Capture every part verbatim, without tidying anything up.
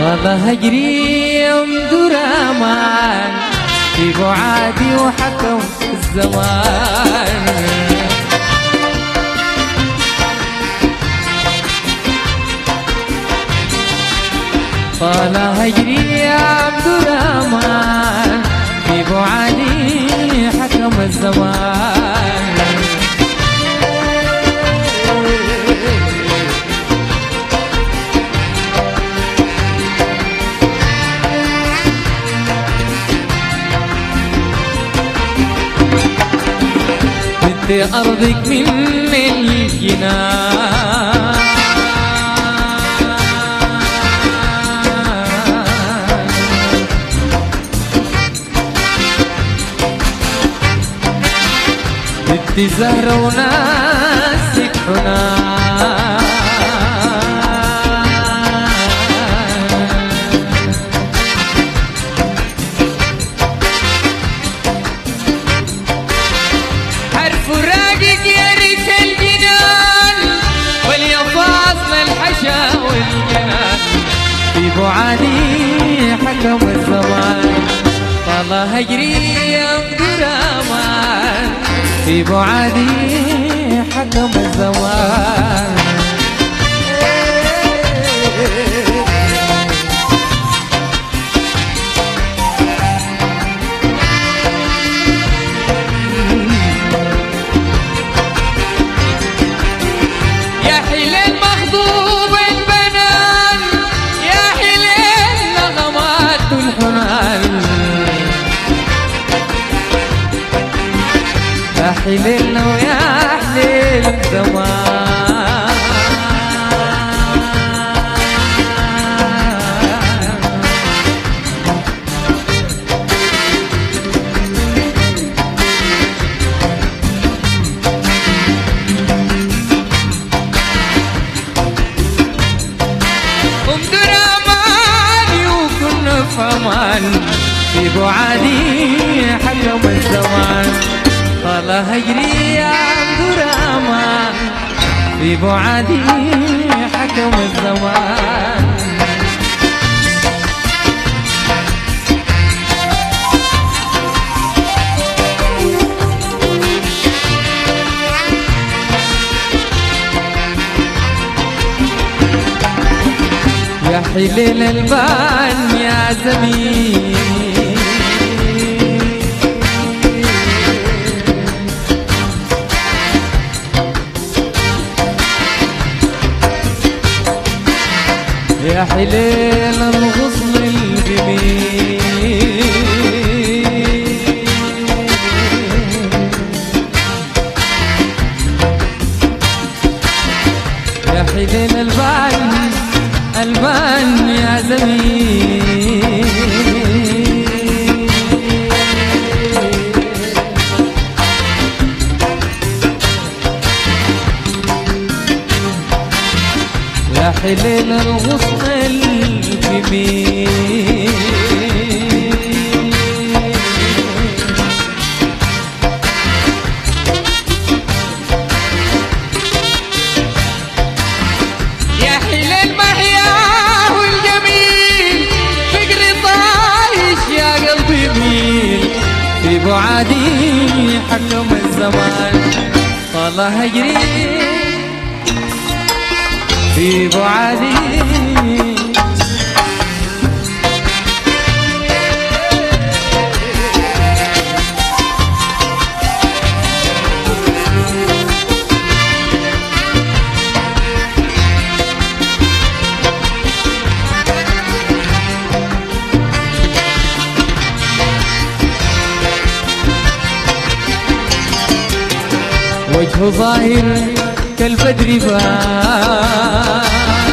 والله هجري يمدر امان في بعادي وحكم الزمان. طال هجري يمدر امان في بعادي حكم الزمان. بنت أرضك من الجنان بنت زهرة وناسك حنان. حرف راقق يا ريت الجنان وليفاصل الحشا والجنان. في بعادي حكم الزمان طال هجري يمدر امان في بعادي حكم الزمان. يا حلين مخضوب البنان يا حلين نغمات الحنان. يا حليل ويا حليل الزمان. امدر اماني وكنا في امان في بعادي حكم الزمان. طال هجري يمدر امان في بعادي حكم الزمان. يا حليل البان يا زميل يا حليل الغصن الجميل. يا حليل البان البان يا زميل. يا حليل الغصن الجميل. يا حليل محياه الجميل فكري طايش يا قلبي ميل في بعادي حكم الزمان. طال هجري في بعادي وجه ظاهر كالبدر بان.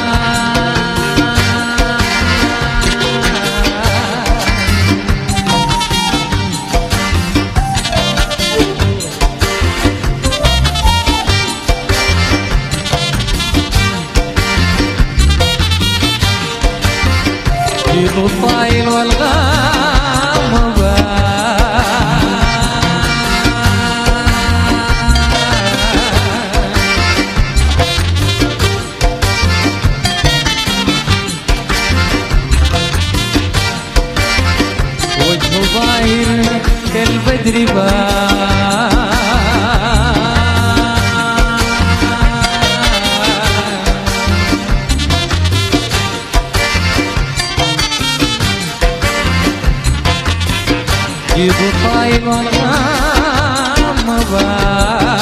جيب الطايل والغام بان. البدر بان جيبوا طايل والغام بان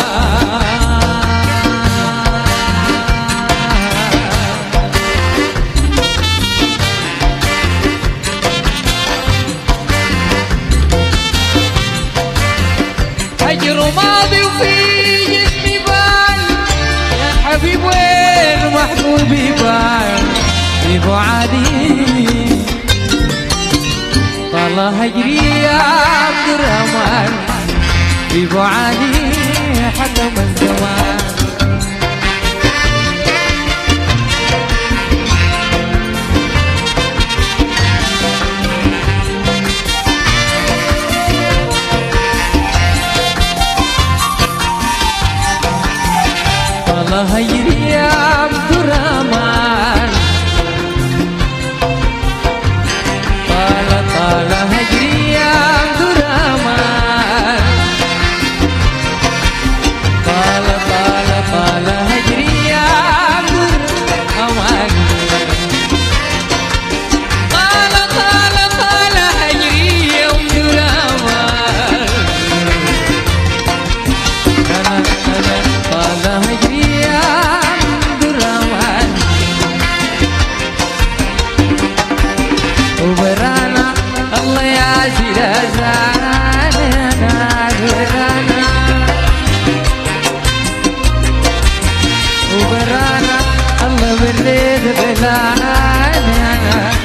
هجر ماضي وفي جسمي بال يا حبيب وين محبوبي بال في بعادي طال هجري يا عبد الرحمن في بعادي حكم الزمان طال هجري يا عبد الرحمن طال طال هجري يا عبد الرحمن طال طال طال هجري يا عبد الرحمن طال طال طال هجري يا عبد الرحمن أنا أنا طال هجري يا عبد الرحمن وبرانا الله يا زلزال انا برانا وبرانا الله بالليل بلانا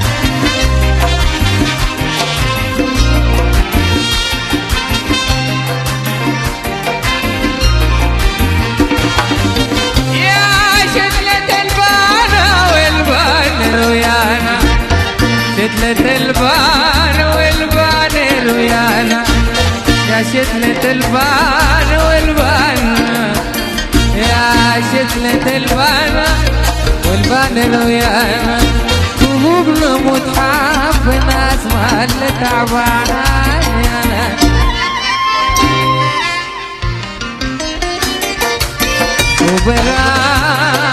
يا شكلة البانا والبان رويانا شتلة البان والبان رويانا يا شتلة البان والبان يا شتلة البان والبان رويانا قلوبنا متحف ناس ما اللي تعبانة وبران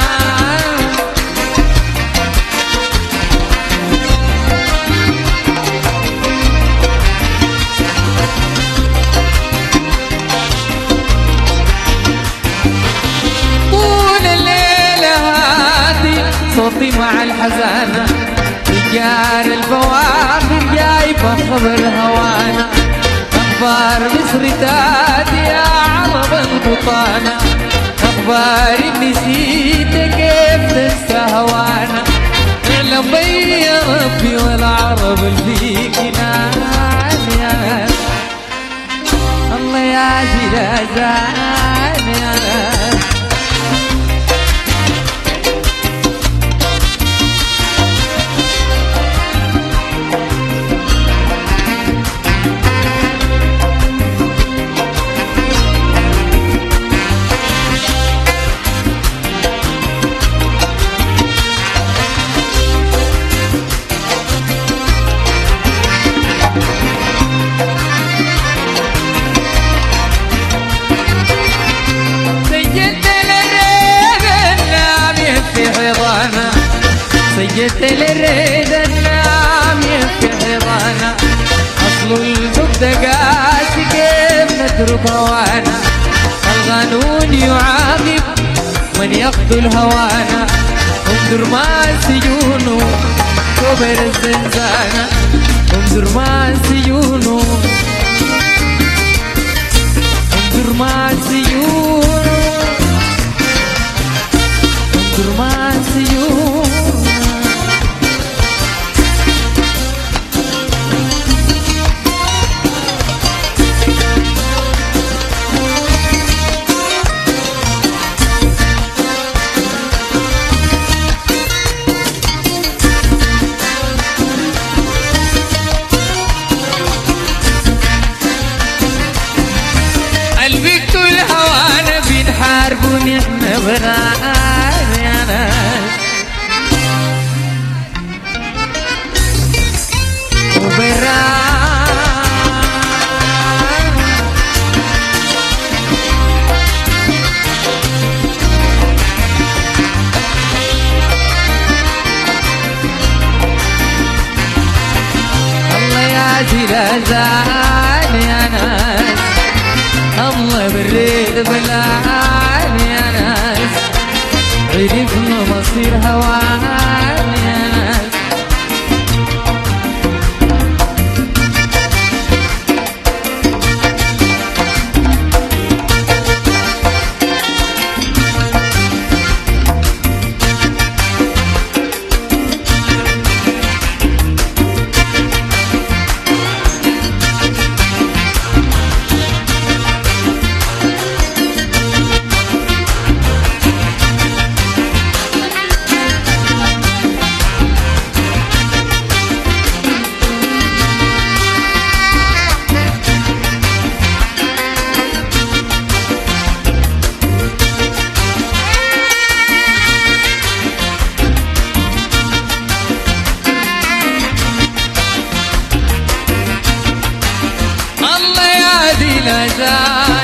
صوتي مع الحزانة رجال البوابر جايبة خبر هوانا أخبار مصر تاتي يا عرب البطانة أخباري نسيت كيف تنسى هوانا اعلم بي يا ربي والعرب اللي فيك ناس الله يا زلزال يا ناس سجدت للريد النام يبكي حضانا أصل الزبدة قاسي كيف نترك هوانا القانون يعاقب من يقتل هوانا انظر ما سجونه كبر الزنزانة انظر ما سجونه انظر ما سجونه انظر ما سجونه البكت الهوانا بنحاربوا احنا براء يا ناس وبراء زان يا ناس الله بالريد بلان يا ناس عيدي في مصير هوان يا ناس الله يا دي الأزال